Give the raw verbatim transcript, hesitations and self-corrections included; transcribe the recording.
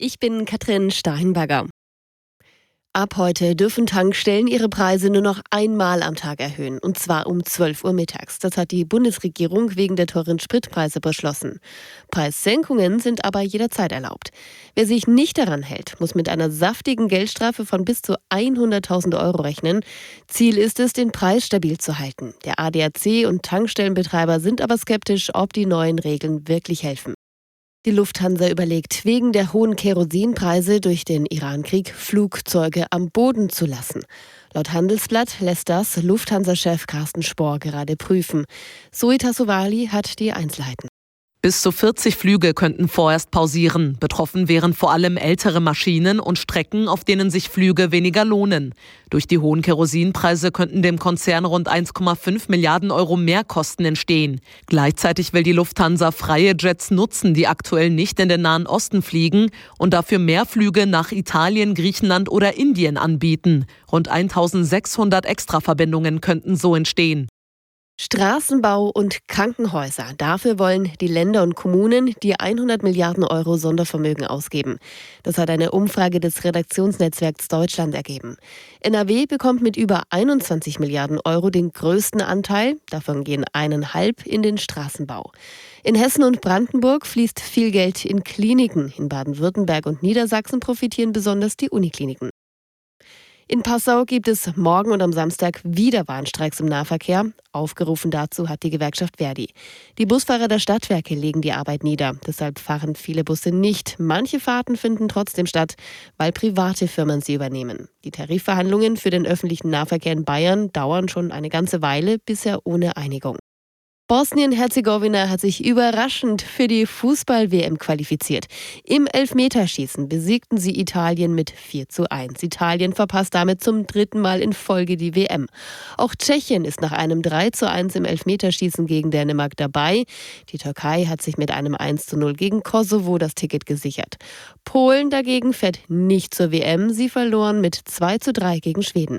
Ich bin Katrin Steinberger. Ab heute dürfen Tankstellen ihre Preise nur noch einmal am Tag erhöhen, und zwar um zwölf Uhr mittags. Das hat die Bundesregierung wegen der teuren Spritpreise beschlossen. Preissenkungen sind aber jederzeit erlaubt. Wer sich nicht daran hält, muss mit einer saftigen Geldstrafe von bis zu hunderttausend Euro rechnen. Ziel ist es, den Preis stabil zu halten. Der A D A C und Tankstellenbetreiber sind aber skeptisch, ob die neuen Regeln wirklich helfen. Die Lufthansa überlegt, wegen der hohen Kerosinpreise durch den Irankrieg Flugzeuge am Boden zu lassen. Laut Handelsblatt lässt das Lufthansa-Chef Carsten Spohr gerade prüfen. Zoe Tassovali hat die Einzelheiten. Bis zu vierzig Flüge könnten vorerst pausieren. Betroffen wären vor allem ältere Maschinen und Strecken, auf denen sich Flüge weniger lohnen. Durch die hohen Kerosinpreise könnten dem Konzern rund eins Komma fünf Milliarden Euro Mehrkosten entstehen. Gleichzeitig will die Lufthansa freie Jets nutzen, die aktuell nicht in den Nahen Osten fliegen, und dafür mehr Flüge nach Italien, Griechenland oder Indien anbieten. Rund eintausendsechshundert Extraverbindungen könnten so entstehen. Straßenbau und Krankenhäuser. Dafür wollen die Länder und Kommunen die hundert Milliarden Euro Sondervermögen ausgeben. Das hat eine Umfrage des Redaktionsnetzwerks Deutschland ergeben. N R W bekommt mit über einundzwanzig Milliarden Euro den größten Anteil. Davon gehen eineinhalb in den Straßenbau. In Hessen und Brandenburg fließt viel Geld in Kliniken. In Baden-Württemberg und Niedersachsen profitieren besonders die Unikliniken. In Passau gibt es morgen und am Samstag wieder Warnstreiks im Nahverkehr. Aufgerufen dazu hat die Gewerkschaft Verdi. Die Busfahrer der Stadtwerke legen die Arbeit nieder. Deshalb fahren viele Busse nicht. Manche Fahrten finden trotzdem statt, weil private Firmen sie übernehmen. Die Tarifverhandlungen für den öffentlichen Nahverkehr in Bayern dauern schon eine ganze Weile, bisher ohne Einigung. Bosnien-Herzegowina hat sich überraschend für die Fußball-W M qualifiziert. Im Elfmeterschießen besiegten sie Italien mit vier zu eins. Italien verpasst damit zum dritten Mal in Folge die W M. Auch Tschechien ist nach einem drei zu eins im Elfmeterschießen gegen Dänemark dabei. Die Türkei hat sich mit einem eins zu null gegen Kosovo das Ticket gesichert. Polen dagegen fährt nicht zur W M. Sie verloren mit zwei zu drei gegen Schweden.